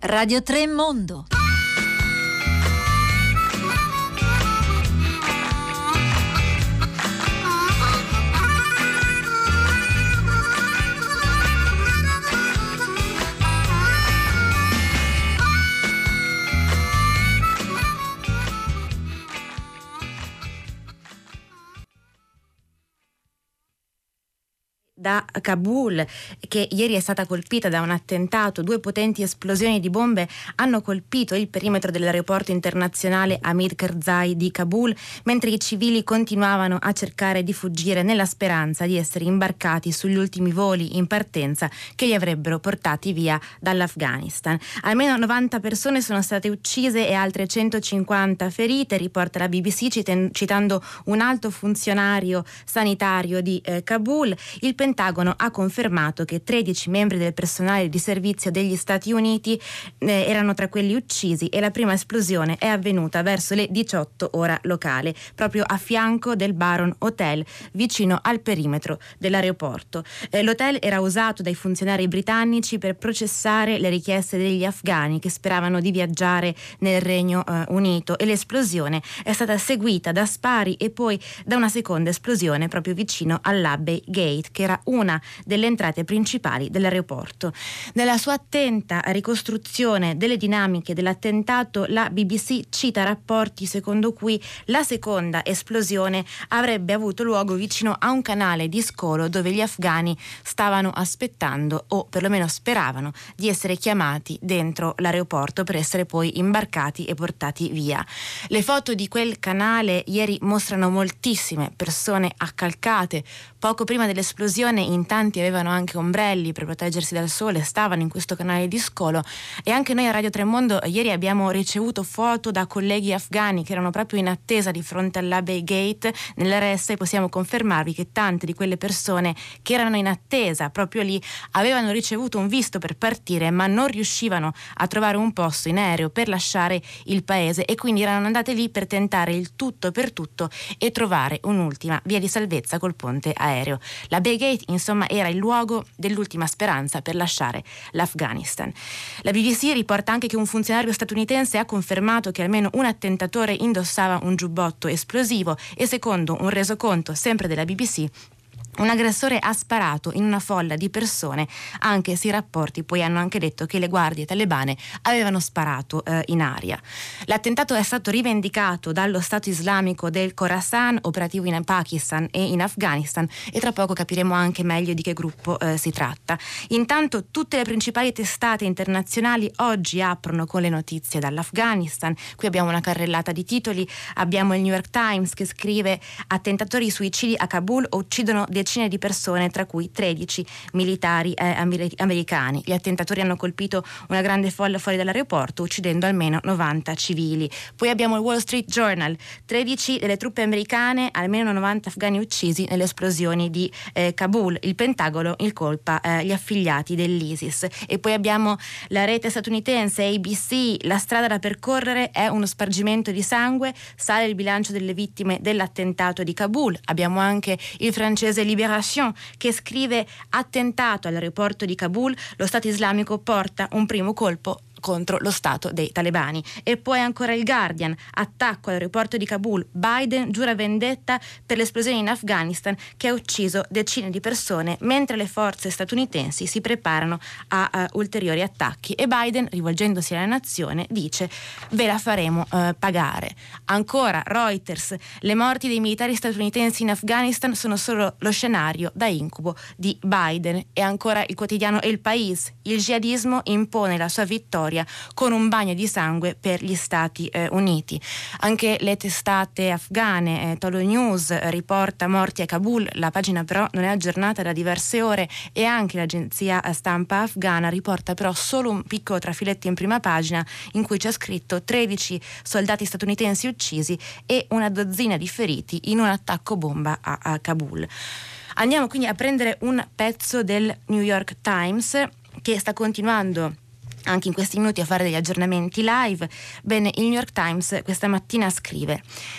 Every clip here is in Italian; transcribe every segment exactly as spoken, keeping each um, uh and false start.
Radio tre Mondo. Da Kabul, che ieri è stata colpita da un attentato. Due potenti esplosioni di bombe hanno colpito il perimetro dell'aeroporto internazionale Hamid Karzai di Kabul, mentre i civili continuavano a cercare di fuggire nella speranza di essere imbarcati sugli ultimi voli in partenza che li avrebbero portati via dall'Afghanistan. Almeno novanta persone sono state uccise e altre centocinquanta ferite, riporta la B B C citando un alto funzionario sanitario di eh, Kabul. Il Pentagono ha confermato che tredici membri del personale di servizio degli Stati Uniti eh, erano tra quelli uccisi e la prima esplosione è avvenuta verso le diciotto ora locale, proprio a fianco del Baron Hotel, vicino al perimetro dell'aeroporto. Eh, l'hotel era usato dai funzionari britannici per processare le richieste degli afghani che speravano di viaggiare nel Regno eh, Unito, e l'esplosione è stata seguita da spari e poi da una seconda esplosione proprio vicino all'Abbey Gate, che era una delle entrate principali dell'aeroporto. Nella sua attenta ricostruzione delle dinamiche dell'attentato, la B B C cita rapporti secondo cui la seconda esplosione avrebbe avuto luogo vicino a un canale di scolo dove gli afghani stavano aspettando, o perlomeno speravano, di essere chiamati dentro l'aeroporto per essere poi imbarcati e portati via. Le foto di quel canale ieri mostrano moltissime persone accalcate. Poco prima dell'esplosione in tanti avevano anche ombrelli per proteggersi dal sole, stavano in questo canale di scolo, e anche noi a Radio tre Mondo ieri abbiamo ricevuto foto da colleghi afghani che erano proprio in attesa di fronte all'Abbey Gate nell'R S, e possiamo confermarvi che tante di quelle persone che erano in attesa proprio lì avevano ricevuto un visto per partire, ma non riuscivano a trovare un posto in aereo per lasciare il paese, e quindi erano andate lì per tentare il tutto per tutto e trovare un'ultima via di salvezza col ponte aereo. L'Abbey Gate insomma era il luogo dell'ultima speranza per lasciare l'Afghanistan. La B B C riporta anche che un funzionario statunitense ha confermato che almeno un attentatore indossava un giubbotto esplosivo, e secondo un resoconto sempre della B B C un aggressore ha sparato in una folla di persone, anche se i rapporti poi hanno anche detto che le guardie talebane avevano sparato eh, in aria. L'attentato è stato rivendicato dallo Stato Islamico del Khorasan, operativo in Pakistan e in Afghanistan, e tra poco capiremo anche meglio di che gruppo eh, si tratta. Intanto tutte le principali testate internazionali oggi aprono con le notizie dall'Afghanistan. Qui abbiamo una carrellata di titoli. Abbiamo il New York Times che scrive: attentatori suicidi a Kabul uccidono decine di persone, tra cui tredici militari eh, americani. Gli attentatori hanno colpito una grande folla fuori dall'aeroporto, uccidendo almeno novanta civili. Poi abbiamo il Wall Street Journal: tredici delle truppe americane, almeno novanta afghani uccisi nelle esplosioni di eh, Kabul. Il Pentagono incolpa eh, gli affiliati dell'ISIS. E poi abbiamo la rete statunitense A B C: la strada da percorrere è uno spargimento di sangue, sale il bilancio delle vittime dell'attentato di Kabul. Abbiamo anche il francese Libération che scrive: attentato all'aeroporto di Kabul, lo Stato islamico porta un primo colpo contro lo Stato dei talebani. E poi ancora il Guardian: attacco all'aeroporto di Kabul, Biden giura vendetta per l'esplosione in Afghanistan che ha ucciso decine di persone, mentre le forze statunitensi si preparano a uh, ulteriori attacchi. E Biden, rivolgendosi alla nazione, dice: ve la faremo uh, pagare. Ancora Reuters: le morti dei militari statunitensi in Afghanistan sono solo lo scenario da incubo di Biden. E ancora il quotidiano El País: il jihadismo impone la sua vittoria con un bagno di sangue per gli Stati eh, Uniti. Anche le testate afghane, eh, Tolo News eh, riporta morti a Kabul, la pagina però non è aggiornata da diverse ore, e anche l'agenzia stampa afghana riporta però solo un piccolo trafiletto in prima pagina in cui c'è scritto tredici soldati statunitensi uccisi e una dozzina di feriti in un attacco bomba a, a Kabul. Andiamo quindi a prendere un pezzo del New York Times, che sta continuando anche in questi minuti a fare degli aggiornamenti live. Bene, il New York Times questa mattina scrive: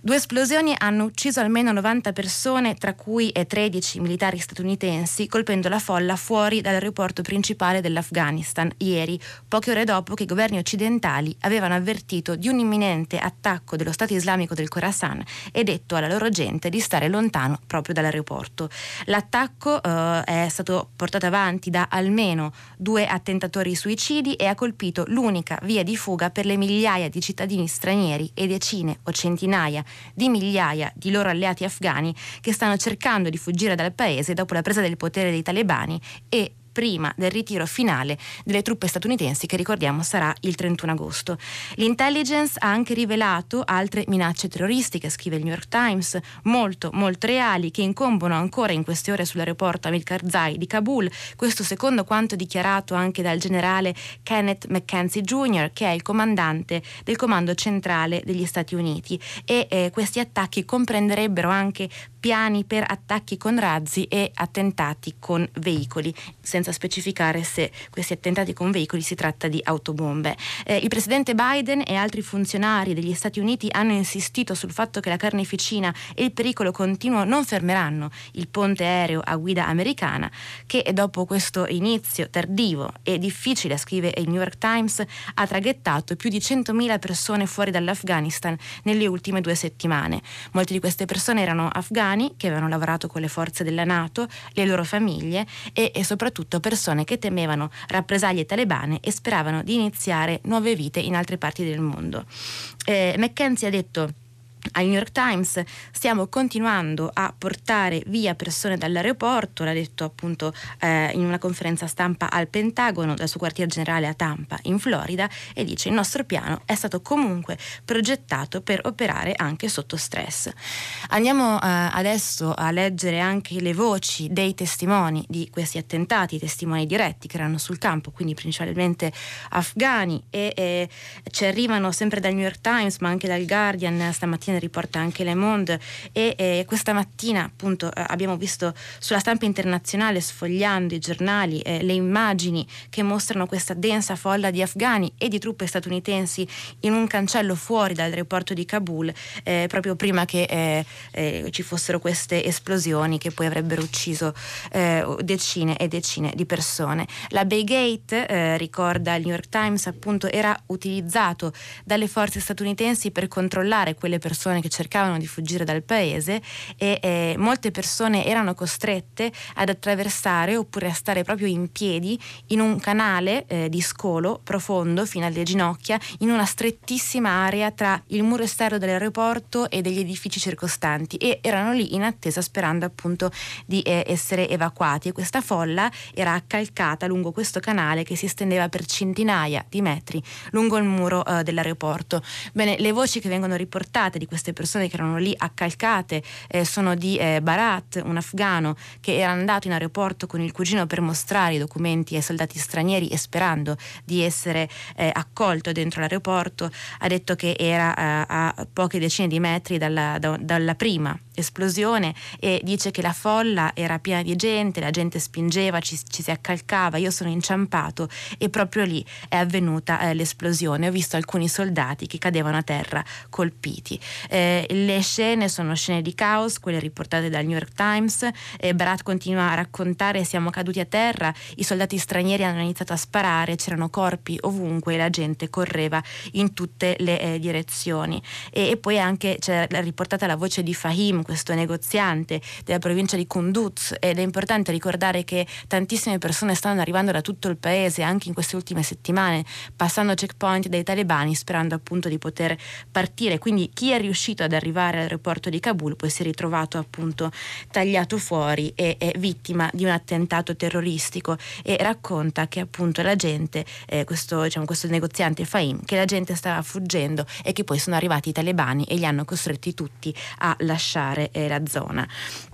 Due esplosioni hanno ucciso almeno novanta persone, tra cui tredici militari statunitensi, colpendo la folla fuori dall'aeroporto principale dell'Afghanistan ieri, poche ore dopo che i governi occidentali avevano avvertito di un imminente attacco dello Stato islamico del Khorasan e detto alla loro gente di stare lontano proprio dall'aeroporto. L'attacco eh, è stato portato avanti da almeno due attentatori suicidi e ha colpito l'unica via di fuga per le migliaia di cittadini stranieri e decine o centinaia di migliaia di loro alleati afghani che stanno cercando di fuggire dal paese dopo la presa del potere dei talebani e prima del ritiro finale delle truppe statunitensi, che ricordiamo sarà il trentuno agosto. L'intelligence ha anche rivelato altre minacce terroristiche, scrive il New York Times, molto molto reali, che incombono ancora in queste ore sull'aeroporto Hamid Karzai di Kabul, questo secondo quanto dichiarato anche dal generale Kenneth McKenzie Junior, che è il comandante del comando centrale degli Stati Uniti, e eh, questi attacchi comprenderebbero anche piani per attacchi con razzi e attentati con veicoli, senza specificare se questi attentati con veicoli si tratta di autobombe. Eh, il presidente Biden e altri funzionari degli Stati Uniti hanno insistito sul fatto che la carneficina e il pericolo continuo non fermeranno il ponte aereo a guida americana, che dopo questo inizio tardivo e difficile, scrive il New York Times, ha traghettato più di centomila persone fuori dall'Afghanistan nelle ultime due settimane. Molte di queste persone erano afghani che avevano lavorato con le forze della NATO, le loro famiglie e, e soprattutto persone che temevano rappresaglie talebane e speravano di iniziare nuove vite in altre parti del mondo. Eh, McKenzie ha detto al New York Times: stiamo continuando a portare via persone dall'aeroporto, l'ha detto appunto eh, in una conferenza stampa al Pentagono dal suo quartier generale a Tampa in Florida, e dice: il nostro piano è stato comunque progettato per operare anche sotto stress. Andiamo eh, adesso a leggere anche le voci dei testimoni di questi attentati, testimoni diretti che erano sul campo, quindi principalmente afghani, e eh, ci arrivano sempre dal New York Times ma anche dal Guardian, stamattina ne riporta anche Le Monde, e eh, questa mattina appunto eh, abbiamo visto sulla stampa internazionale, sfogliando i giornali, eh, le immagini che mostrano questa densa folla di afghani e di truppe statunitensi in un cancello fuori dall'aeroporto di Kabul, eh, proprio prima che eh, eh, ci fossero queste esplosioni che poi avrebbero ucciso eh, decine e decine di persone. La Bay Gate, eh, ricorda il New York Times, appunto era utilizzato dalle forze statunitensi per controllare quelle persone che cercavano di fuggire dal paese, e eh, molte persone erano costrette ad attraversare oppure a stare proprio in piedi in un canale eh, di scolo profondo fino alle ginocchia, in una strettissima area tra il muro esterno dell'aeroporto e degli edifici circostanti, e erano lì in attesa, sperando appunto di eh, essere evacuati. E questa folla era accalcata lungo questo canale che si estendeva per centinaia di metri lungo il muro eh, dell'aeroporto. Bene, le voci che vengono riportate di queste persone che erano lì accalcate eh, sono di eh, Barat, un afghano che era andato in aeroporto con il cugino per mostrare i documenti ai soldati stranieri e sperando di essere eh, accolto dentro l'aeroporto. Ha detto che era eh, a poche decine di metri dalla, da, dalla prima esplosione, e dice che la folla era piena di gente, la gente spingeva, ci, ci si accalcava, io sono inciampato e proprio lì è avvenuta eh, l'esplosione. Ho visto alcuni soldati che cadevano a terra colpiti. Eh, le scene sono scene di caos, quelle riportate dal New York Times. eh, Barat continua a raccontare: siamo caduti a terra, i soldati stranieri hanno iniziato a sparare, c'erano corpi ovunque e la gente correva in tutte le eh, direzioni. E, e poi anche c'è riportata la voce di Fahim, questo negoziante della provincia di Kunduz, ed è importante ricordare che tantissime persone stanno arrivando da tutto il paese anche in queste ultime settimane, passando checkpoint dai talebani, sperando appunto di poter partire. Quindi chi è riuscito ad arrivare all'aeroporto di Kabul poi si è ritrovato appunto tagliato fuori e è vittima di un attentato terroristico, e racconta che appunto la gente, eh, questo, diciamo, questo negoziante Fahim, che la gente stava fuggendo e che poi sono arrivati i talebani e li hanno costretti tutti a lasciare eh, la zona.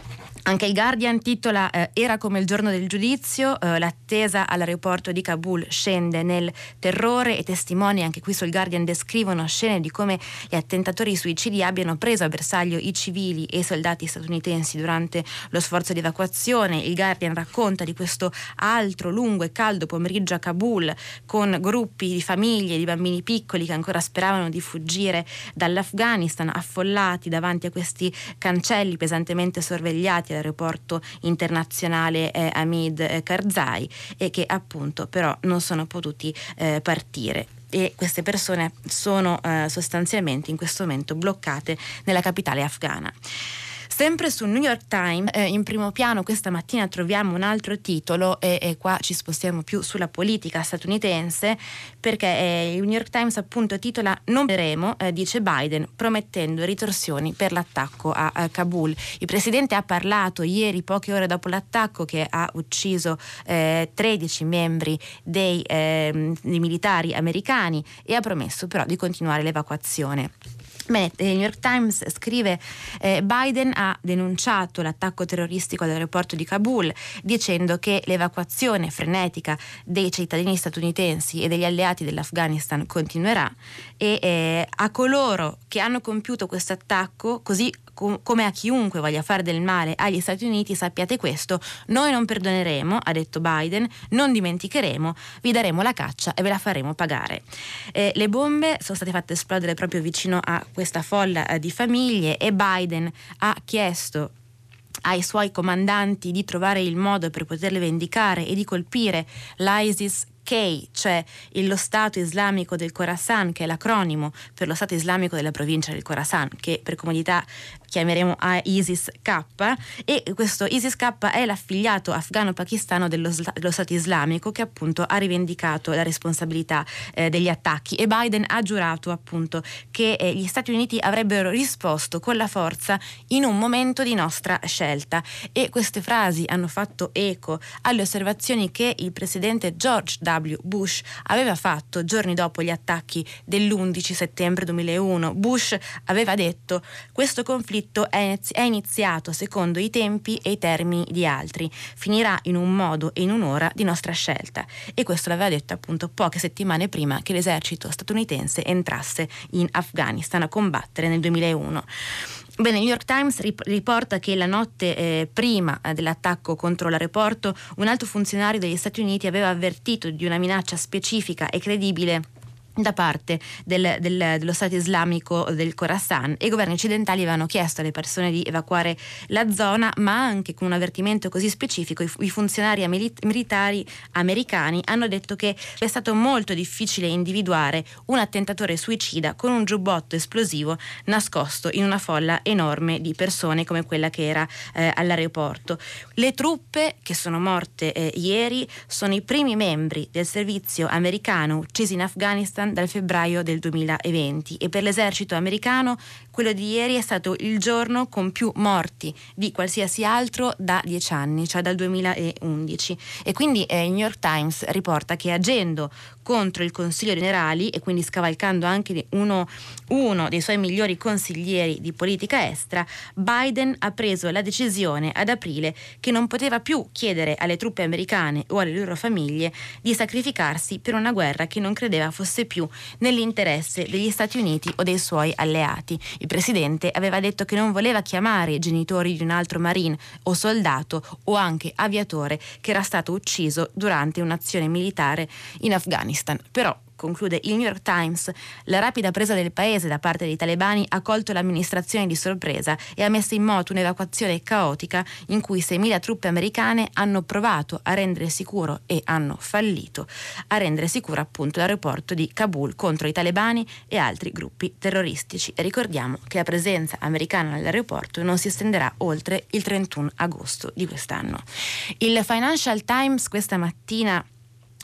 Anche il Guardian titola eh, era come il giorno del giudizio, eh, l'attesa all'aeroporto di Kabul scende nel terrore e testimoni anche qui sul Guardian descrivono scene di come gli attentatori suicidi abbiano preso a bersaglio i civili e i soldati statunitensi durante lo sforzo di evacuazione. Il Guardian racconta di questo altro lungo e caldo pomeriggio a Kabul con gruppi di famiglie, di bambini piccoli che ancora speravano di fuggire dall'Afghanistan, affollati davanti a questi cancelli pesantemente sorvegliati all'aeroporto internazionale eh, Hamid Karzai, e che appunto però non sono potuti eh, partire. E queste persone sono eh, sostanzialmente in questo momento bloccate nella capitale afghana. Sempre sul New York Times, eh, in primo piano questa mattina troviamo un altro titolo e, e qua ci spostiamo più sulla politica statunitense, perché eh, il New York Times appunto titola "Non vedremo", eh, dice Biden, promettendo ritorsioni per l'attacco a, a Kabul. Il presidente ha parlato ieri, poche ore dopo l'attacco che ha ucciso eh, tredici membri dei, eh, dei militari americani, e ha promesso però di continuare l'evacuazione. Bene, il New York Times scrive eh, Biden ha denunciato l'attacco terroristico all'aeroporto di Kabul, dicendo che l'evacuazione frenetica dei cittadini statunitensi e degli alleati dell'Afghanistan continuerà, e eh, a coloro che hanno compiuto questo attacco, così com- come a chiunque voglia fare del male agli Stati Uniti, sappiate questo: noi non perdoneremo, ha detto Biden, non dimenticheremo, vi daremo la caccia e ve la faremo pagare. Eh, le bombe sono state fatte esplodere proprio vicino a questa folla eh, di famiglie, e Biden ha chiesto ai suoi comandanti di trovare il modo per poterle vendicare e di colpire l'ISIS K, cioè lo Stato Islamico del Khorasan, che è l'acronimo per lo Stato Islamico della provincia del Khorasan, che per comodità chiameremo ISIS-K, e questo ISIS-K è l'affiliato afgano-pakistano dello, dello Stato Islamico, che appunto ha rivendicato la responsabilità eh, degli attacchi, e Biden ha giurato appunto che eh, gli Stati Uniti avrebbero risposto con la forza in un momento di nostra scelta. E queste frasi hanno fatto eco alle osservazioni che il presidente George W. Bush aveva fatto giorni dopo gli attacchi dell'undici settembre duemilauno. Bush aveva detto: questo conflitto è iniziato secondo i tempi e i termini di altri, finirà in un modo e in un'ora di nostra scelta. E questo l'aveva detto appunto poche settimane prima che l'esercito statunitense entrasse in Afghanistan a combattere nel duemilauno. Bene, il New York Times riporta che la notte eh, prima eh, dell'attacco contro l'aeroporto un alto funzionario degli Stati Uniti aveva avvertito di una minaccia specifica e credibile da parte del, del, dello Stato Islamico del Khorasan, e i governi occidentali avevano chiesto alle persone di evacuare la zona, ma anche con un avvertimento così specifico i, i funzionari militari americani hanno detto che è stato molto difficile individuare un attentatore suicida con un giubbotto esplosivo nascosto in una folla enorme di persone come quella che era eh, all'aeroporto. Le truppe che sono morte eh, ieri sono i primi membri del servizio americano uccisi in Afghanistan dal febbraio del duemilaventi, e per l'esercito americano quello di ieri è stato il giorno con più morti di qualsiasi altro da dieci anni, cioè dal duemilaundici. E quindi eh, il New York Times riporta che agendo contro il Consiglio generali e quindi scavalcando anche uno, uno dei suoi migliori consiglieri di politica estera, Biden ha preso la decisione ad aprile che non poteva più chiedere alle truppe americane o alle loro famiglie di sacrificarsi per una guerra che non credeva fosse più nell'interesse degli Stati Uniti o dei suoi alleati. Il presidente aveva detto che non voleva chiamare i genitori di un altro marine o soldato o anche aviatore che era stato ucciso durante un'azione militare in Afghanistan. Però, conclude il New York Times, la rapida presa del paese da parte dei talebani ha colto l'amministrazione di sorpresa e ha messo in moto un'evacuazione caotica in cui seimila truppe americane hanno provato a rendere sicuro e hanno fallito a rendere sicuro appunto l'aeroporto di Kabul contro i talebani e altri gruppi terroristici. E ricordiamo che la presenza americana all'aeroporto non si estenderà oltre il trentuno agosto di quest'anno. Il Financial Times questa mattina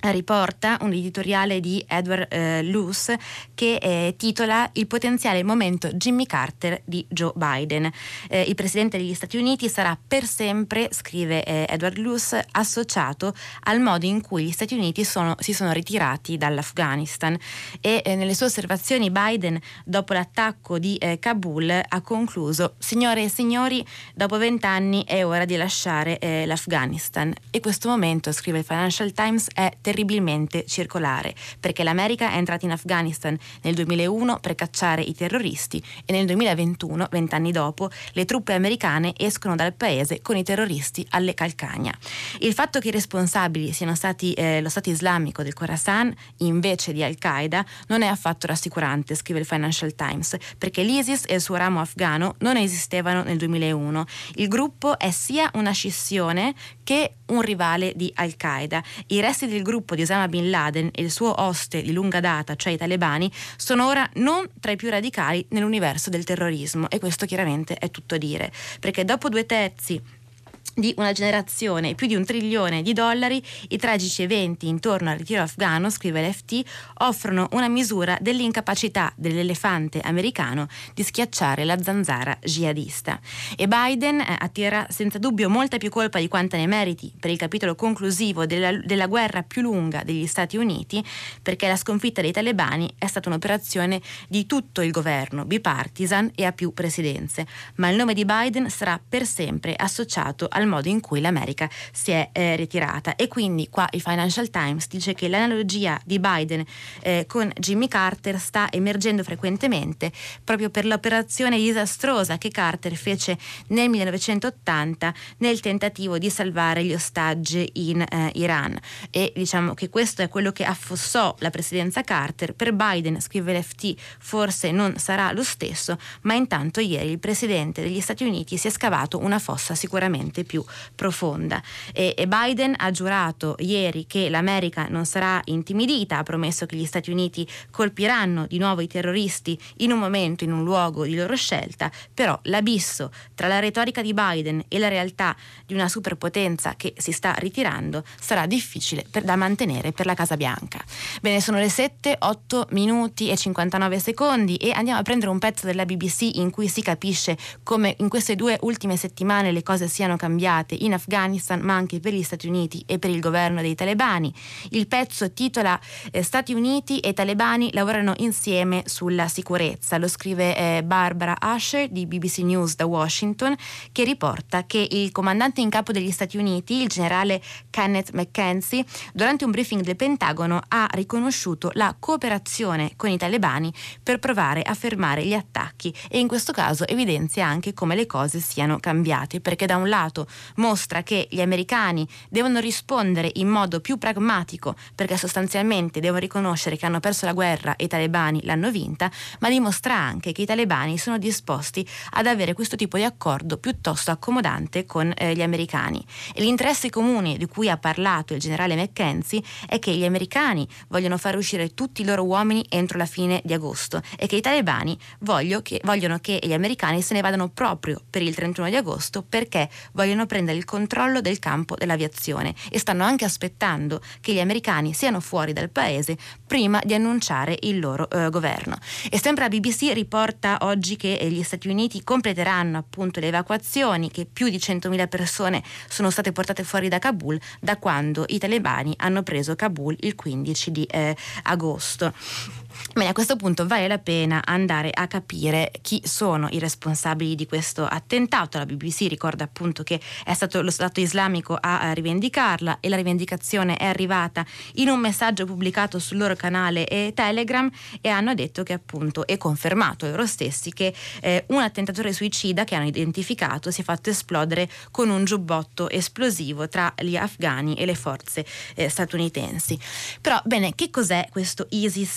riporta un editoriale di Edward eh, Luce che eh, titola "Il potenziale momento Jimmy Carter di Joe Biden". Eh, il presidente degli Stati Uniti sarà per sempre, scrive eh, Edward Luce, associato al modo in cui gli Stati Uniti sono, si sono ritirati dall'Afghanistan, e eh, nelle sue osservazioni Biden, dopo l'attacco di eh, Kabul, ha concluso: "Signore e signori, dopo vent'anni è ora di lasciare eh, l'Afghanistan". E questo momento, scrive il Financial Times, è terribilmente circolare, perché l'America è entrata in Afghanistan nel duemilauno per cacciare i terroristi e nel duemilaventuno, vent'anni dopo, le truppe americane escono dal paese con i terroristi alle calcagna. Il fatto che i responsabili siano stati eh, lo Stato islamico del Khorasan invece di Al-Qaeda non è affatto rassicurante, scrive il Financial Times, perché l'ISIS e il suo ramo afghano non esistevano nel duemilauno. Il gruppo è sia una scissione che un rivale di Al-Qaeda. I resti del gruppo di Osama Bin Laden e il suo oste di lunga data, cioè i talebani, sono ora non tra i più radicali nell'universo del terrorismo, e questo chiaramente è tutto dire, perché dopo due terzi di una generazione e più di un trilione di dollari, i tragici eventi intorno al ritiro afghano, scrive l'F T, offrono una misura dell'incapacità dell'elefante americano di schiacciare la zanzara jihadista. E Biden eh, attirerà senza dubbio molta più colpa di quanta ne meriti per il capitolo conclusivo della, della guerra più lunga degli Stati Uniti, perché la sconfitta dei talebani è stata un'operazione di tutto il governo, bipartisan e a più presidenze, ma il nome di Biden sarà per sempre associato al modo in cui l'America si è eh, ritirata. E quindi qua il Financial Times dice che l'analogia di Biden eh, con Jimmy Carter sta emergendo frequentemente proprio per l'operazione disastrosa che Carter fece nel millenovecentottanta nel tentativo di salvare gli ostaggi in eh, Iran, e diciamo che questo è quello che affossò la presidenza Carter. Per Biden, scrive l'F T, forse non sarà lo stesso, ma intanto ieri il presidente degli Stati Uniti si è scavato una fossa sicuramente più profonda, e, e Biden ha giurato ieri che l'America non sarà intimidita, ha promesso che gli Stati Uniti colpiranno di nuovo i terroristi in un momento, in un luogo di loro scelta, però l'abisso tra la retorica di Biden e la realtà di una superpotenza che si sta ritirando sarà difficile per, da mantenere per la Casa Bianca. Bene, sono le sette, otto minuti e cinquantanove secondi e andiamo a prendere un pezzo della B B C in cui si capisce come in queste due ultime settimane le cose siano cambiate in Afghanistan, ma anche per gli Stati Uniti e per il governo dei talebani. Il pezzo titola eh, Stati Uniti e talebani lavorano insieme sulla sicurezza. Lo scrive eh, Barbara Asher di B B C News da Washington, che riporta che il comandante in capo degli Stati Uniti, il generale Kenneth McKenzie, durante un briefing del Pentagono ha riconosciuto la cooperazione con i talebani per provare a fermare gli attacchi, e in questo caso evidenzia anche come le cose siano cambiate, perché da un lato mostra che gli americani devono rispondere in modo più pragmatico, perché sostanzialmente devono riconoscere che hanno perso la guerra e i talebani l'hanno vinta, ma dimostra anche che i talebani sono disposti ad avere questo tipo di accordo piuttosto accomodante con eh, gli americani. E l'interesse comune di cui ha parlato il generale McKenzie è che gli americani vogliono far uscire tutti i loro uomini entro la fine di agosto, e che i talebani voglio che, vogliono che gli americani se ne vadano proprio per il trentuno di agosto, perché vogliono prendere il controllo del campo dell'aviazione, e stanno anche aspettando che gli americani siano fuori dal paese prima di annunciare il loro eh, governo. E sempre la B B C riporta oggi che eh, gli Stati Uniti completeranno appunto le evacuazioni, che più di centomila persone sono state portate fuori da Kabul da quando i talebani hanno preso Kabul il quindici di eh, agosto. Bene, a questo punto vale la pena andare a capire chi sono i responsabili di questo attentato. La B B C ricorda appunto che è stato lo Stato islamico a rivendicarla, e la rivendicazione è arrivata in un messaggio pubblicato sul loro canale eh, Telegram, e hanno detto che appunto è confermato loro stessi che eh, un attentatore suicida che hanno identificato si è fatto esplodere con un giubbotto esplosivo tra gli afghani e le forze eh, statunitensi. Però bene, che cos'è questo ISIS-K?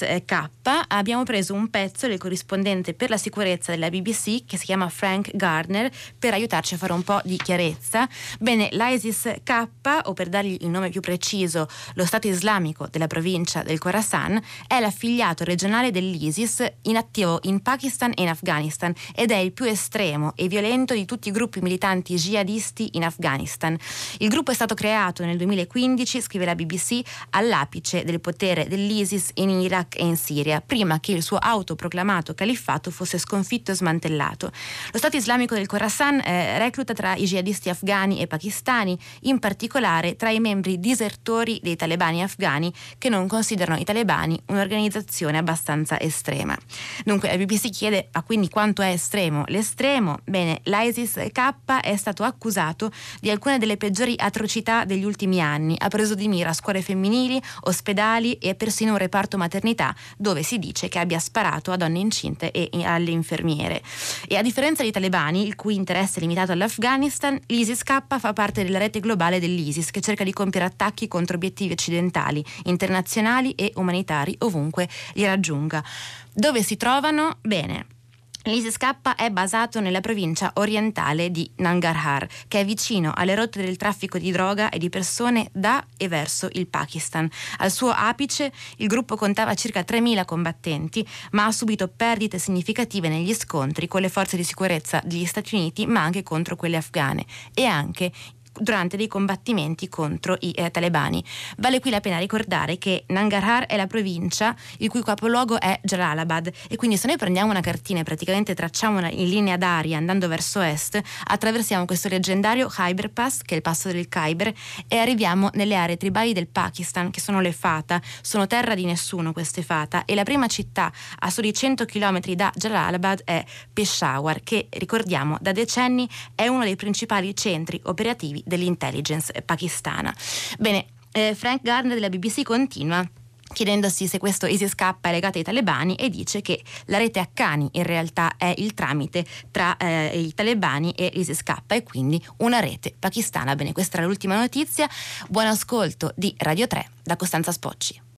abbiamo preso un pezzo del corrispondente per la sicurezza della B B C che si chiama Frank Gardner per aiutarci a fare un po' di chiarezza. Bene, l'ISIS-K, o per dargli il nome più preciso, lo Stato islamico della provincia del Khorasan, è l'affiliato regionale dell'ISIS in attivo in Pakistan e in Afghanistan ed è il più estremo e violento di tutti i gruppi militanti jihadisti in Afghanistan. Il gruppo è stato creato nel duemilaquindici, scrive la B B C, all'apice del potere dell'ISIS in Iraq e in Siria, prima che il suo autoproclamato califfato fosse sconfitto e smantellato. Lo Stato islamico del Khorasan eh, recluta tra i jihadisti afghani e pakistani, in particolare tra i membri disertori dei talebani afghani che non considerano i talebani un'organizzazione abbastanza estrema. Dunque la B B C chiede: ma quindi quanto è estremo? L'estremo? Bene, l'ISIS-K è stato accusato di alcune delle peggiori atrocità degli ultimi anni. Ha preso di mira scuole femminili, ospedali e persino un reparto maternità, dove si dice che abbia sparato a donne incinte e alle infermiere. E a differenza dei talebani, il cui interesse è limitato all'Afghanistan, l'ISIS-K fa parte della rete globale dell'ISIS, che cerca di compiere attacchi contro obiettivi occidentali, internazionali e umanitari ovunque li raggiunga. Dove si trovano? Bene, l'ISIS-K è basato nella provincia orientale di Nangarhar, che è vicino alle rotte del traffico di droga e di persone da e verso il Pakistan. Al suo apice il gruppo contava circa tremila combattenti, ma ha subito perdite significative negli scontri con le forze di sicurezza degli Stati Uniti, ma anche contro quelle afghane e anche durante dei combattimenti contro i eh, talebani. Vale qui la pena ricordare che Nangarhar è la provincia il cui capoluogo è Jalalabad, e quindi se noi prendiamo una cartina e praticamente tracciamo una, in linea d'aria andando verso est, attraversiamo questo leggendario Khyber Pass, che è il passo del Khyber, e arriviamo nelle aree tribali del Pakistan, che sono le Fata. Sono terra di nessuno queste Fata, e la prima città a soli cento chilometri da Jalalabad è Peshawar, che ricordiamo da decenni è uno dei principali centri operativi dell'intelligence pakistana. Bene, eh, Frank Gardner della B B C continua chiedendosi se questo ISIS-K è legato ai talebani e dice che la rete Haqqani in realtà è il tramite tra eh, i talebani e l'ISIS-K, e quindi una rete pakistana. Bene, questa era l'ultima notizia. Buon ascolto di Radio tre da Costanza Spocci.